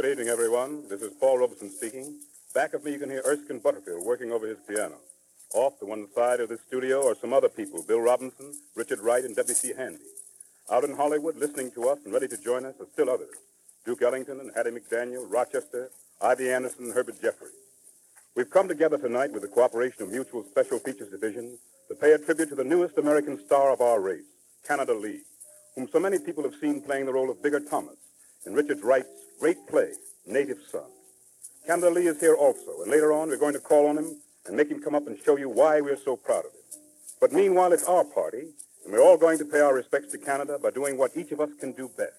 Good evening, everyone. This is Paul Robeson speaking. Back of me, you can hear Erskine Butterfield working over his piano. Off to one side of this studio are some other people, Bill Robinson, Richard Wright, and W.C. Handy. Out in Hollywood, listening to us and ready to join us are still others. Duke Ellington and Hattie McDaniel, Rochester, Ivy Anderson, and Herbert Jeffries. We've come together tonight with the cooperation of Mutual Special Features Division to pay a tribute to the newest American star of our race, Canada Lee, whom so many people have seen playing the role of Bigger Thomas in Richard Wright's great play, Native Son. Canada Lee is here also, and later on we're going to call on him and make him come up and show you why we're so proud of him. But meanwhile, it's our party, and we're all going to pay our respects to Canada by doing what each of us can do best.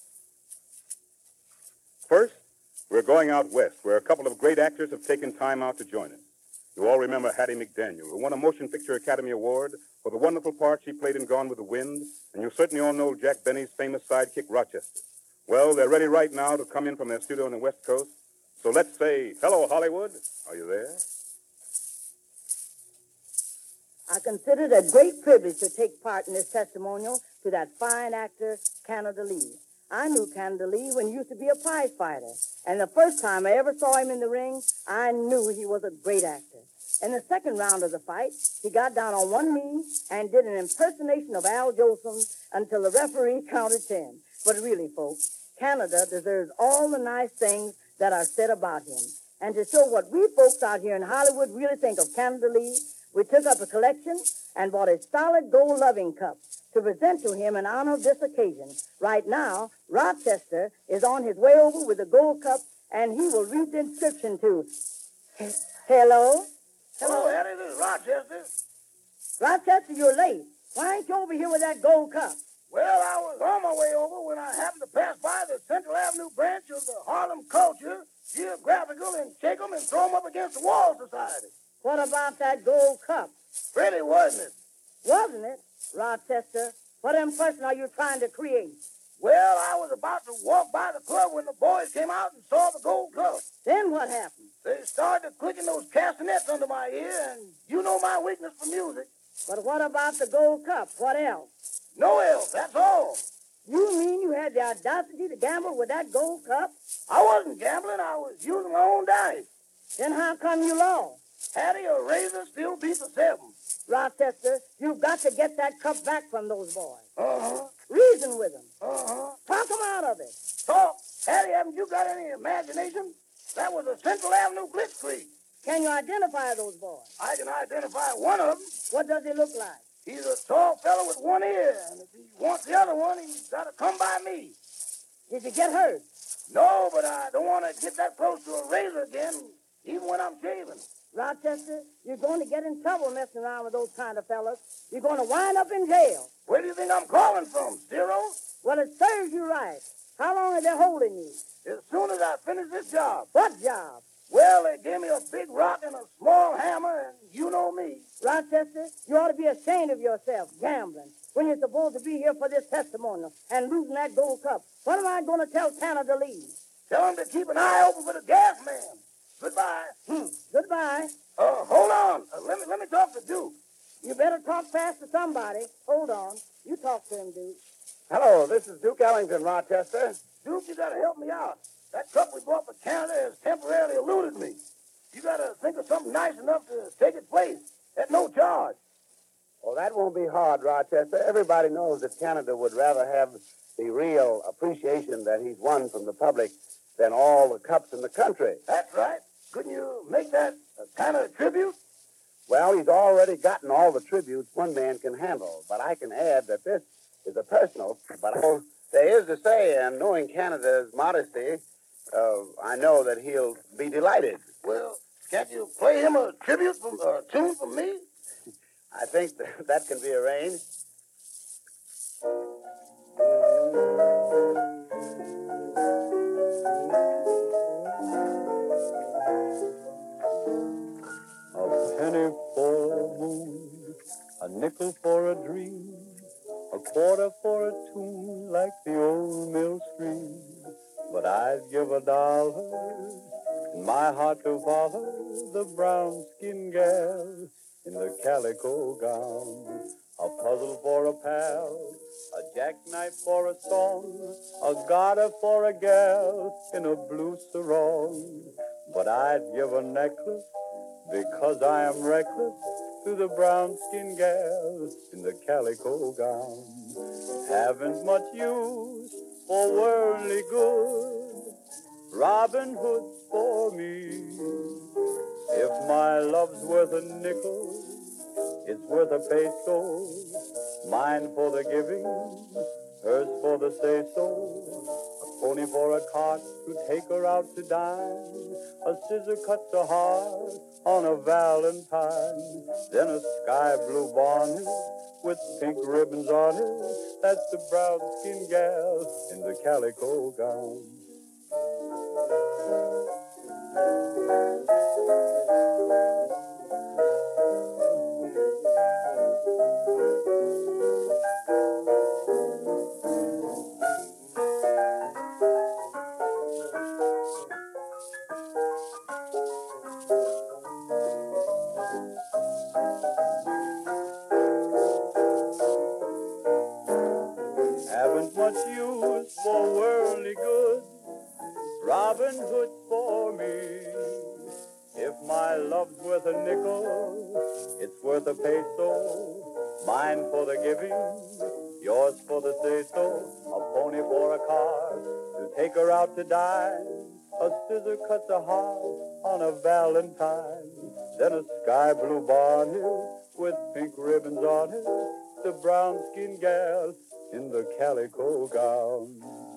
First, we're going out west, where a couple of great actors have taken time out to join us. You all remember Hattie McDaniel, who won a Motion Picture Academy Award for the wonderful part she played in Gone with the Wind, and you certainly all know Jack Benny's famous sidekick, Rochester. Well, they're ready right now to come in from their studio on the West Coast. So let's say, hello, Hollywood. Are you there? I consider it a great privilege to take part in this testimonial to that fine actor, Canada Lee. I knew Canada Lee when he used to be a prize fighter. And the first time I ever saw him in the ring, I knew he was a great actor. In the second round of the fight, he got down on one knee and did an impersonation of Al Jolson until the referee counted 10. But really, folks, Canada deserves all the nice things that are said about him. And to show what we folks out here in Hollywood really think of Canada Lee, we took up a collection and bought a solid gold loving cup to present to him in honor of this occasion. Right now, Rochester is on his way over with the gold cup, and he will read the inscription to. Hello? Hello, Eddie. This is Rochester. Rochester, you're late. Why ain't you over here with that gold cup? Well, I was on my way over when I happened to pass by the Central Avenue branch of the Harlem Culture, Geographical, and shake 'em and throw 'em up against the Wall Society. What about that gold cup? Pretty, wasn't it? Wasn't it? Rochester, what impression are you trying to create? Well, I was about to walk by the club when the boys came out and saw the gold cup. Then what happened? They started clicking those castanets under my ear, and you know my weakness for music. But what about the gold cup? What else? No else, that's all. You mean you had the audacity to gamble with that gold cup? I wasn't gambling, I was using my own dice. Then how come you lost? Hattie, a razor still beats a 7. Rochester, you've got to get that cup back from those boys. Uh-huh. Reason with them. Uh-huh. Talk them out of it. Talk? Hattie, haven't you got any imagination? That was a Central Avenue blitzkrieg. Can you identify those boys? I can identify one of them. What does he look like? He's a tall fellow with one ear, and if he wants the other one, he's got to come by me. Did you get hurt? No, but I don't want to get that close to a razor again, even when I'm shaving. Rochester, you're going to get in trouble messing around with those kind of fellas. You're going to wind up in jail. Where do you think I'm calling from, Zero? Well, it serves you right. How long are they holding you? As soon as I finish this job. What job? Well, they gave me a big rock and a small hammer, and you know me. Rochester, you ought to be ashamed of yourself, gambling, when you're supposed to be here for this testimonial and losing that gold cup. What am I going to tell Canada Lee? Tell him to keep an eye open for the gas man. Goodbye. Goodbye. Hold on. Let me talk to Duke. You better talk fast to somebody. Hold on. You talk to him, Duke. Hello, this is Duke Ellington, Rochester. Duke, you gotta help me out. That cup we bought for Canada has temporarily eluded me. You gotta think of something nice enough to take its place at no charge. Well, that won't be hard, Rochester. Everybody knows that Canada would rather have the real appreciation that he's won from the public than all the cups in the country. That's right. Couldn't you make that a kind of tribute? Well, he's already gotten all the tributes one man can handle, but I can add that this is a personal. But there is to say, and knowing Canada's modesty, I know that he'll be delighted. Well, can't you play him a tribute from a tune from me? I think that can be arranged. A penny for a moon, a nickel for a dream, a quarter for a tune like the old mill stream. But I'd give $1 and my heart to follow the brown-skinned gal in the calico gown. A puzzle for a pal, a jackknife for a song, a garter for a gal in a blue sarong. But I'd give a necklace because I am reckless to the brown-skinned gal in the calico gown. Haven't much use for worldly good, Robin Hood's for me. If my love's worth a nickel, it's worth a peso. Mine for the giving, hers for the say-so. A pony for a cart to take her out to dine. A scissor cuts a heart on a valentine. Then a sky blue bonnet with pink ribbons on it. That's the brown-skinned gal in the calico gown. Haven't much use for worldly good, Robin Hood for me. If my love's worth a nickel, it's worth a peso. Mine for the giving, yours for the say-so. A pony for a car to take her out to dine. A scissor cuts a heart on a valentine. Then a sky blue bonnet with pink ribbons on it. The brown-skinned gal in the calico gown.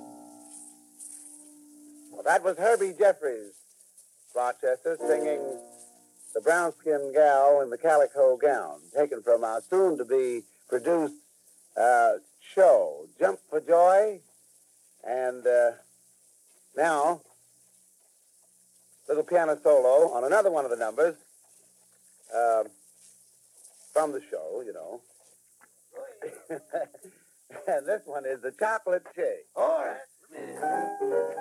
Well, that was Herbie Jeffries, Rochester, singing The Brown-Skinned Gal in the Calico Gown, taken from our soon-to-be-produced show, Jump for Joy. And now, little piano solo on another one of the numbers from the show, you know. And this one is the Chocolate Shake. All right.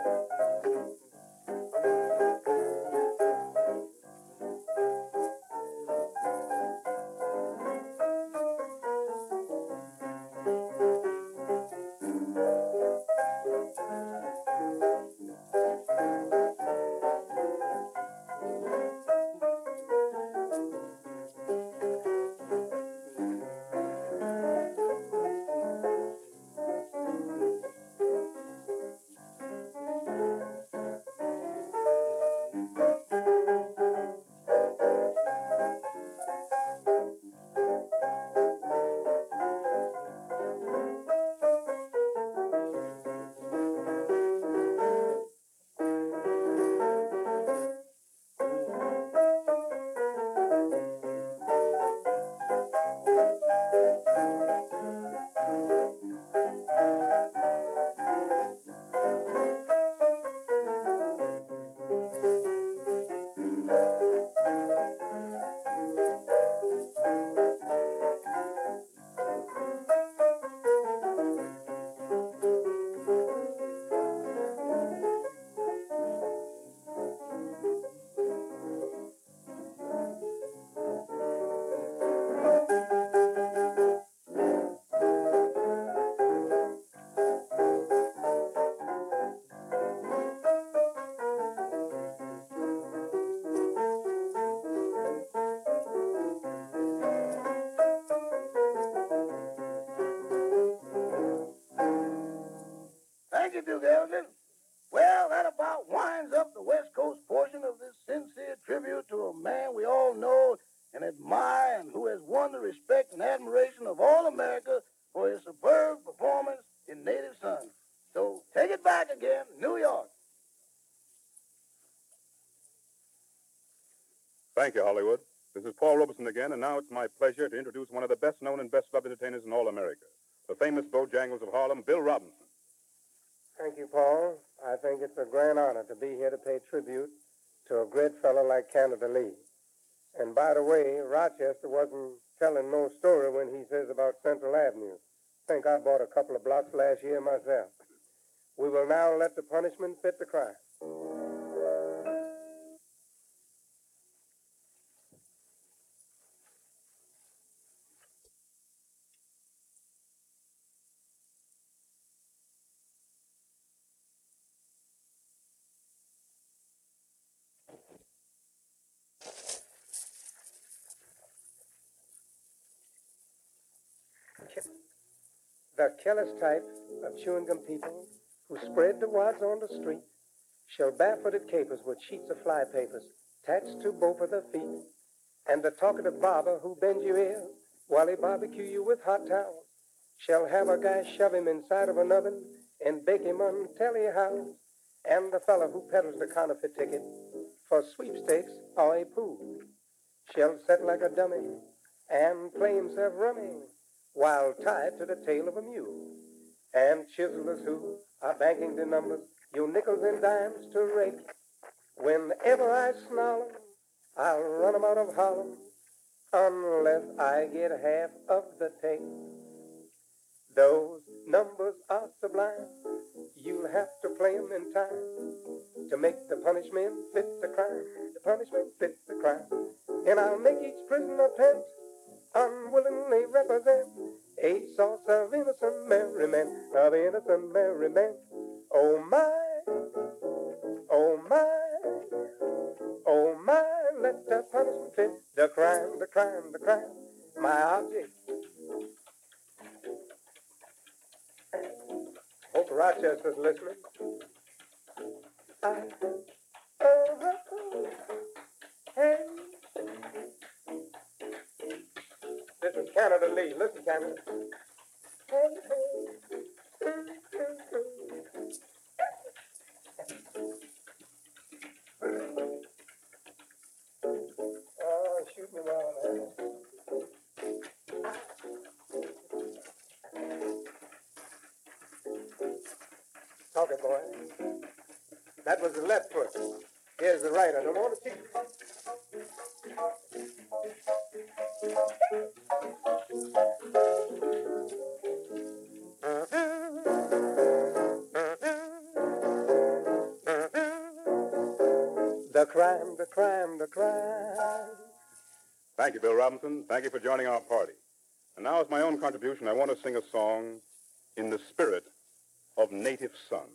Thank you, Duke Ellington. Well, that about winds up the West Coast portion of this sincere tribute to a man we all know and admire and who has won the respect and admiration of all America for his superb performance in Native Son. So take it back again, New York. Thank you, Hollywood. This is Paul Robeson again, and now it's my pleasure to introduce one of the best-known and best-loved entertainers in all America, the famous Bojangles of Harlem, Bill Robinson. Thank you, Paul. I think it's a grand honor to be here to pay tribute to a great fellow like Canada Lee. And by the way, Rochester wasn't telling no story when he says about Central Avenue. I think I bought a couple of blocks last year myself. We will now let the punishment fit the crime. The careless type of chewing gum people who spread the wads on the street shall barefooted capers with sheets of fly papers attached to both of their feet. And the talkative barber who bends your ears while he barbecue you with hot towels shall have a guy shove him inside of an oven and bake him until he howls. And the fellow who peddles the counterfeit ticket for sweepstakes or a pool shall sit like a dummy and play himself rummy while tied to the tail of a mule. And chiselers who are banking the numbers, your nickels and dimes to rake. Whenever I snarl 'em, I'll run 'em out of Harlem unless I get half of the take. Those numbers are sublime. You'll have to play 'em in time to make the punishment fit the crime. The punishment fits the crime. And I'll make each prisoner pent unwillingly represent a source of innocent merriment, of innocent merriment. Oh my, oh my, oh my, let the punishment fit the crime, the crime, the crime. My object. Hope Rochester's listening. Hey. This is Canada Lee. Listen, Canada. Oh, shoot me while I'm at it. Talk it, boy. That was the left foot. Here's the right. I don't want to teach you. The crime, the crime, the crime. Thank you, Bill Robinson. Thank you for joining our party. And now, as my own contribution, I want to sing a song in the spirit of Native Son.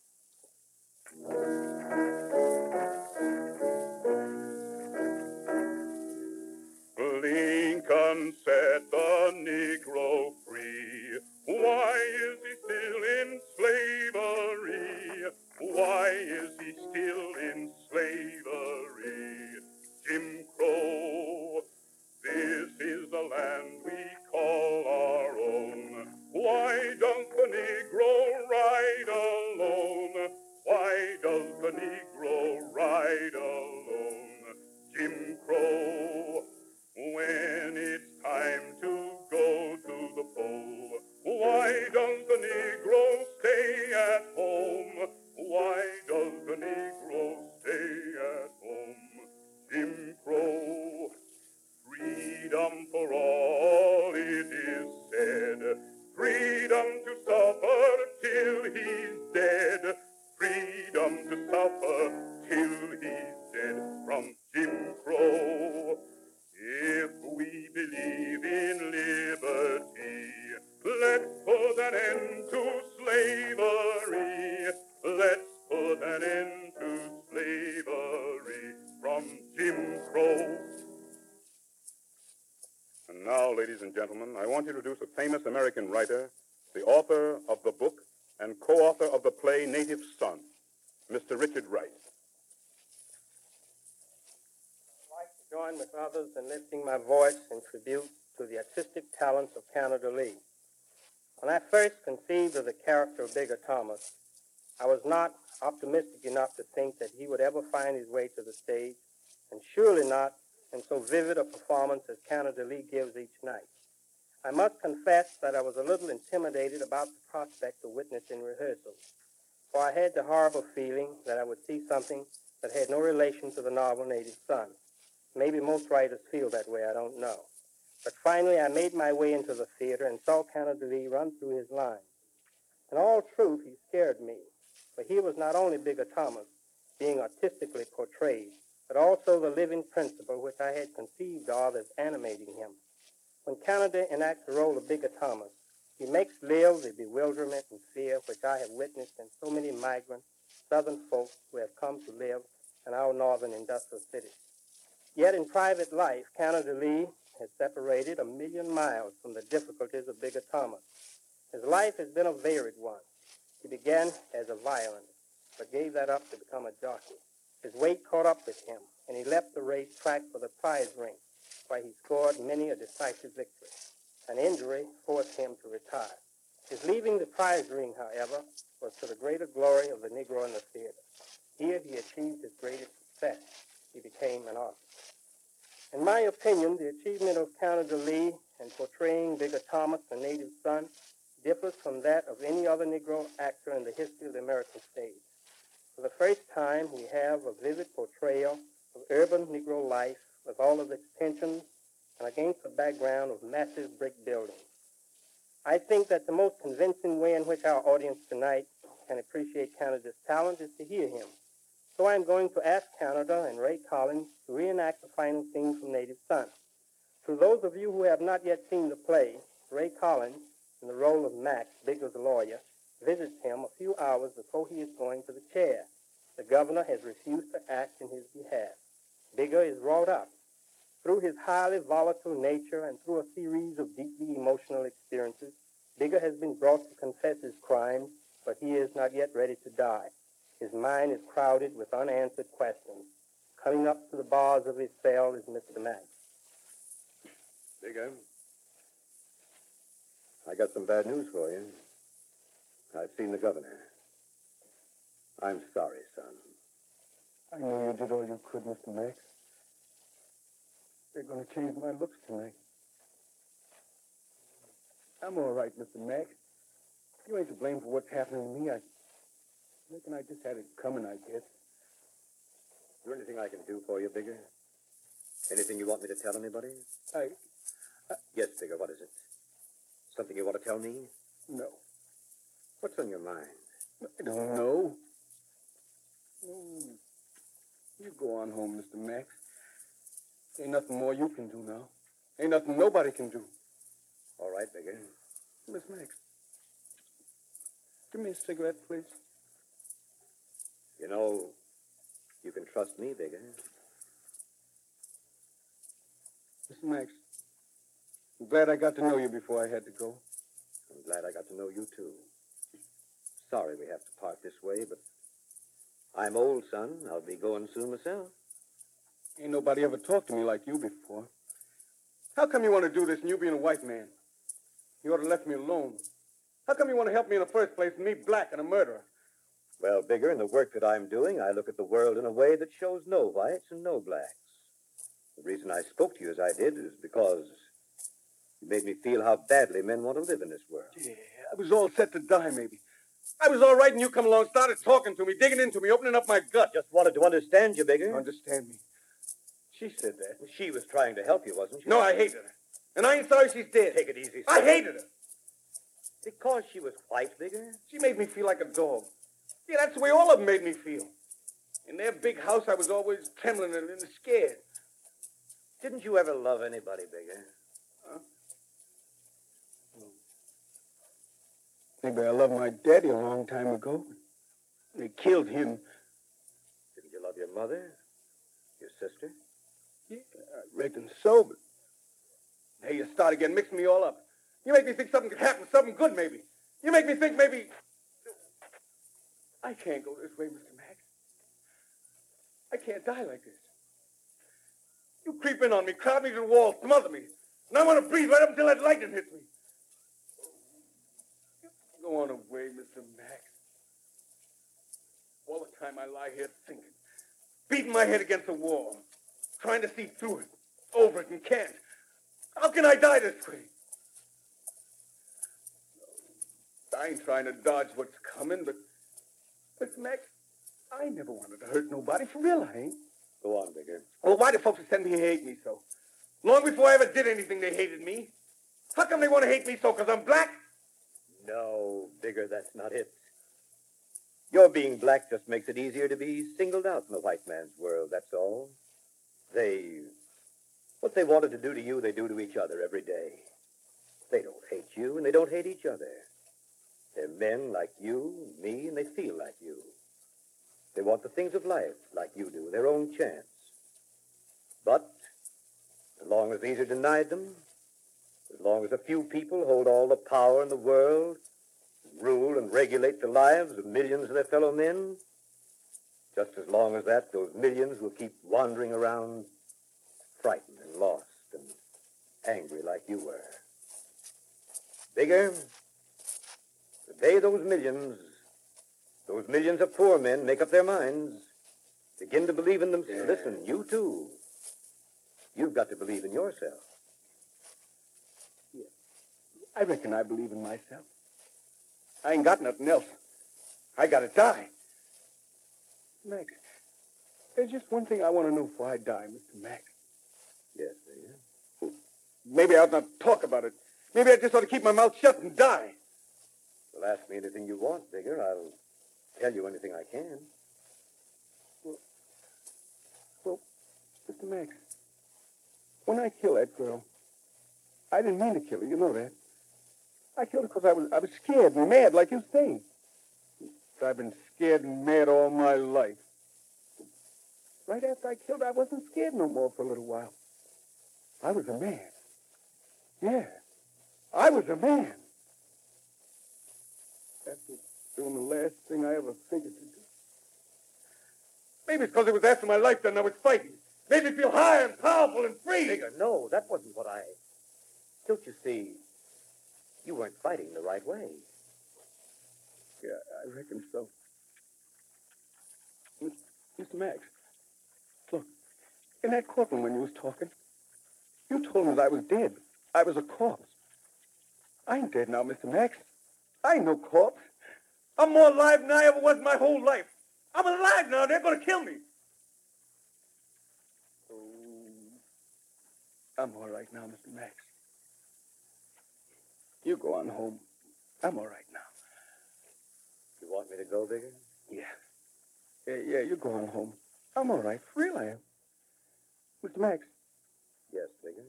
Lincoln set the Negro free. Why is he still in slavery? Why is he still in slavery? Jim Crow, this is the land we call our own. Why does the Negro ride alone? Why does the Negro ride alone? Jim Crow, when it's time to go to the poll, why does the Negro stay at home? Why does the Negro stay at home? Jim Crow, freedom for all, it is said. Freedom to suffer till he's dead. Freedom to suffer till he's dead. From Jim Crow. If we believe in liberty, let's put an end to slavery. Let's put an end to slavery. From Jim Crow. And now, ladies and gentlemen, I want to introduce a famous American writer, the author of the book and co-author of the play Native Son, Mr. Richard Wright. I'd like to join with others in lifting my voice in tribute to the artistic talents of Canada Lee. When I first conceived of the character of Bigger Thomas, I was not optimistic enough to think that he would ever find his way to the stage, and surely not in so vivid a performance as Canada Lee gives each night. I must confess that I was a little intimidated about the prospect of witnessing rehearsals, for I had the horrible feeling that I would see something that had no relation to the novel Native Son. Maybe most writers feel that way, I don't know. But finally I made my way into the theater and saw Canada Lee run through his lines. In all truth, he scared me, for he was not only Bigger Thomas, being artistically portrayed, but also the living principle which I had conceived of as animating him. When Canada enacts the role of Bigger Thomas, he makes live the bewilderment and fear which I have witnessed in so many migrant Southern folk who have come to live in our northern industrial cities. Yet in private life, Canada Lee has separated 1,000,000 miles from the difficulties of Bigger Thomas. His life has been a varied one. He began as a violinist, but gave that up to become a jockey. His weight caught up with him, and he left the race track for the prize ring, where he scored many a decisive victory. An injury forced him to retire. His leaving the prize ring, however, was to the greater glory of the Negro in the theater. Here he achieved his greatest success. He became an artist. In my opinion, the achievement of Canada Lee in portraying Bigger Thomas, the native son, differs from that of any other Negro actor in the history of the American stage. For the first time, we have a vivid portrayal of urban Negro life with all of its tensions and against a background of massive brick buildings. I think that the most convincing way in which our audience tonight can appreciate Canada's talent is to hear him. So I'm going to ask Canada and Ray Collins to reenact the final scene from Native Son. To those of you who have not yet seen the play, Ray Collins, in the role of Max, Bigger's lawyer, visits him a few hours before he is going to the chair. The governor has refused to act in his behalf. Bigger is wrought up. Through his highly volatile nature and through a series of deeply emotional experiences, Bigger has been brought to confess his crimes, but he is not yet ready to die. His mind is crowded with unanswered questions. Coming up to the bars of his cell is Mr. Max. Bigger, I got some bad news for you. I've seen the governor. I'm sorry, son. I know you did all you could, Mr. Max. They're going to change my looks tonight. I'm all right, Mr. Max. You ain't to blame for what's happening to me. I reckon I just had it coming, I guess. Is there anything I can do for you, Bigger? Anything you want me to tell anybody? Yes, Bigger, what is it? Something you want to tell me? No. What's on your mind? I don't know. You go on home, Mr. Max. Ain't nothing more you can do now. Ain't nothing nobody can do. All right, Bigger. Miss Max, give me a cigarette, please. You know, you can trust me, Bigger. Mr. Max, I'm glad I got to know you before I had to go. I'm glad I got to know you, too. Sorry we have to part this way, but I'm old, son. I'll be going soon myself. Ain't nobody ever talked to me like you before. How come you want to do this and you being a white man? You ought to left me alone. How come you want to help me in the first place and me black and a murderer? Well, Bigger, in the work that I'm doing, I look at the world in a way that shows no whites and no blacks. The reason I spoke to you as I did is because you made me feel how badly men want to live in this world. Yeah, I was all set to die, maybe. I was all right, and you come along, started talking to me, digging into me, opening up my gut. Just wanted to understand you, Bigger. Understand me. She said that. She was trying to help you, wasn't she? No, I hated her. And I ain't sorry she's dead. Take it easy, son. I hated her. Because she was white, Bigger? She made me feel like a dog. Yeah, that's the way all of them made me feel. In their big house, I was always trembling and scared. Didn't you ever love anybody, Bigger? Huh? Maybe I loved my daddy a long time ago. They killed him. Didn't you love your mother? Your sister? Yeah, I reckon so, but... Hey, you start again, mixing me all up. You make me think something could happen, something good, maybe. You make me think maybe... I can't go this way, Mr. Max. I can't die like this. You creep in on me, crowd me to the wall, smother me. And I want to breathe right up until that lightning hits me. Go on away, Mr. Max. All the time I lie here thinking, beating my head against the wall, trying to see through it, over it, and can't. How can I die this way? I ain't trying to dodge what's coming, but Max, I never wanted to hurt nobody. For real, I ain't. Go on, Bigger. Well, why do folks who send me here hate me so? Long before I ever did anything, they hated me. How come they want to hate me so? Because I'm black? No, Bigger, that's not it. Your being black just makes it easier to be singled out in the white man's world, that's all. What they wanted to do to you, they do to each other every day. They don't hate you, and they don't hate each other. They're men like you, me, and they feel like you. They want the things of life like you do, their own chance. But as long as these are denied them, As long as a few people hold all the power in the world, rule and regulate the lives of millions of their fellow men, just as long as that, those millions will keep wandering around frightened and lost and angry like you were. Bigger, the day those millions of poor men make up their minds, begin to believe in themselves. Yeah. Listen, you too. You've got to believe in yourself. Yeah. I reckon I believe in myself. I ain't got nothing else. I gotta die. Max, there's just one thing I want to know before I die, Mr. Max. Yes, Bigger. Maybe I ought not talk about it. Maybe I just ought to keep my mouth shut and die. Well, ask me anything you want, Bigger. I'll tell you anything I can. Well, Mr. Max, when I killed that girl, I didn't mean to kill her. You know that. I killed her because I was scared and mad, like you say. But I've been scared and mad all my life. Right after I killed her, I wasn't scared no more for a little while. I was a man. Yeah, I was a man. After doing the last thing I ever figured to do. Maybe it's because it was after my life that I was fighting. Made me feel high and powerful and free. Bigger, no, that wasn't what I... Don't you see? You weren't fighting the right way. Yeah, I reckon so. Mr. Max, look, in that courtroom when you was talking, you told me that I was dead. I was a corpse. I ain't dead now, Mr. Max. I ain't no corpse. I'm more alive than I ever was my whole life. I'm alive now. They're going to kill me. Oh, I'm all right now, Mr. Max. You go on home. I'm all right now. You want me to go, Bigger? Yeah, you go on home. I'm all right. For real, I am. Mr. Max. Yes, Bigger.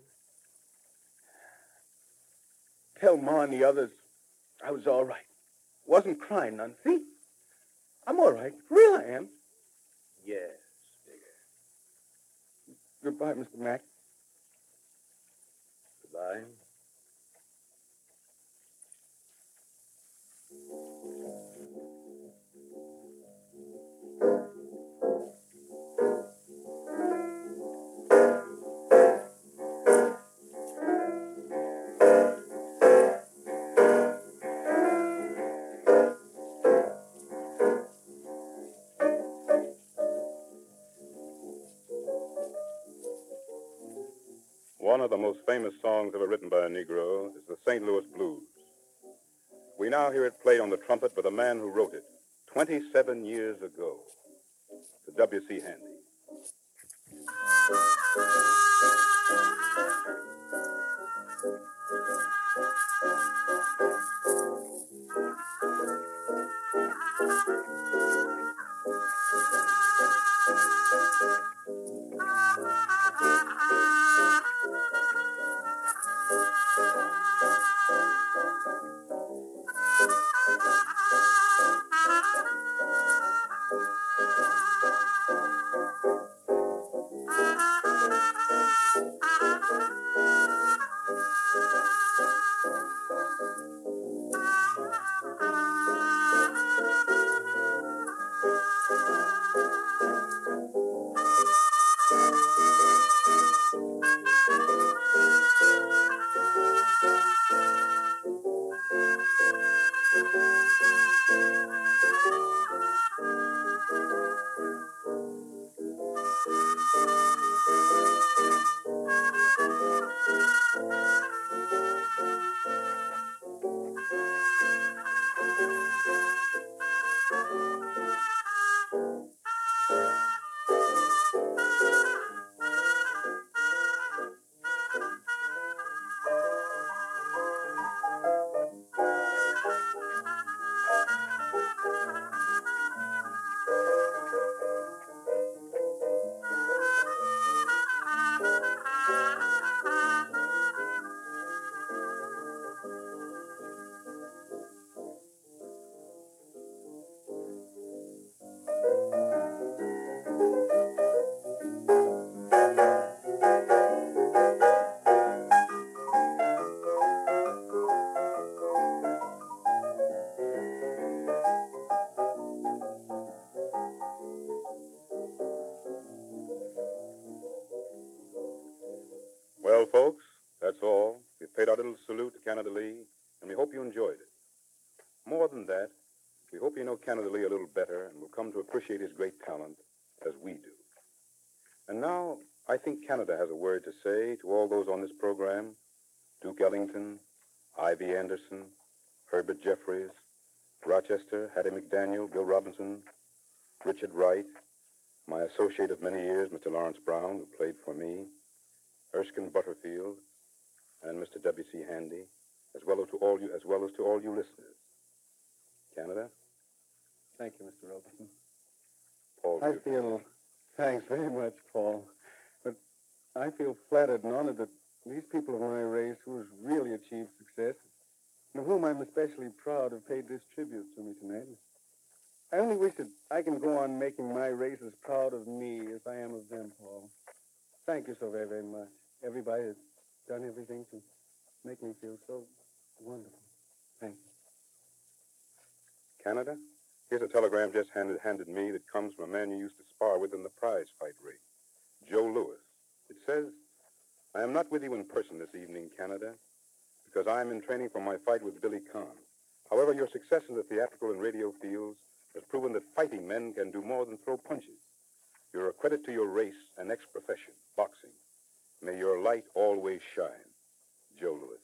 Tell Ma and the others I was all right. Wasn't crying none. See? I'm all right. For real, I am. Yes, Bigger. Goodbye, Mr. Max. Goodbye. One of the most famous songs ever written by a Negro is the St. Louis Blues. We now hear it played on the trumpet by the man who wrote it 27 years ago, the W.C. Handy. our little salute to Canada Lee, and we hope you enjoyed it. More than that, we hope you know Canada Lee a little better and will come to appreciate his great talent as we do. And now, I think Canada has a word to say to all those on this program: Duke Ellington, Ivy Anderson, Herbert Jeffries, Rochester, Hattie McDaniel, Bill Robinson, Richard Wright, my associate of many years, Mr. Lawrence Brown, who played for me, Erskine Butterfield, and Mr. W.C. Handy, as well as to all you listeners. Canada? Thank you, Mr. Robertson. Paul. Thanks very much, Paul. But I feel flattered and honored that these people of my race who have really achieved success, and of whom I'm especially proud, have paid this tribute to me tonight. I only wish that I can go on making my race as proud of me as I am of them, Paul. Thank you so very, very much. Everybody has done everything to make me feel so wonderful. Thank you. Canada? Here's a telegram just handed me that comes from a man you used to spar with in the prize fight ring, Joe Louis. It says, I am not with you in person this evening, Canada, because I am in training for my fight with Billy Kahn. However, your success in the theatrical and radio fields has proven that fighting men can do more than throw punches. You're a credit to your race and next profession, boxing. May your light always shine. Joe Louis.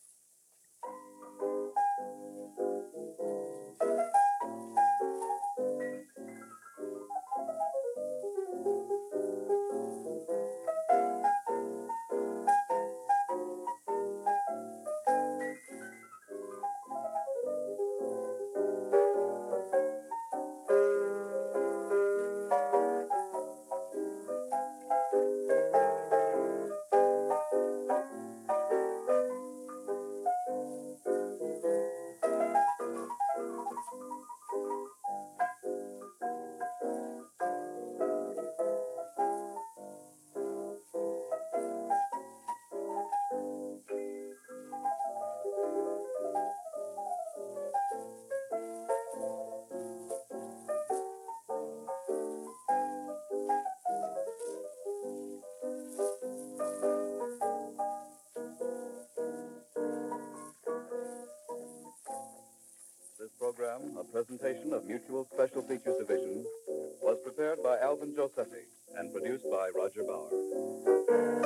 This program, a presentation of Mutual Special Features Division, was prepared by Alvin Josephi and produced by Roger Bauer.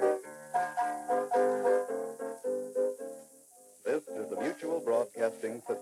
This is the Mutual Broadcasting System.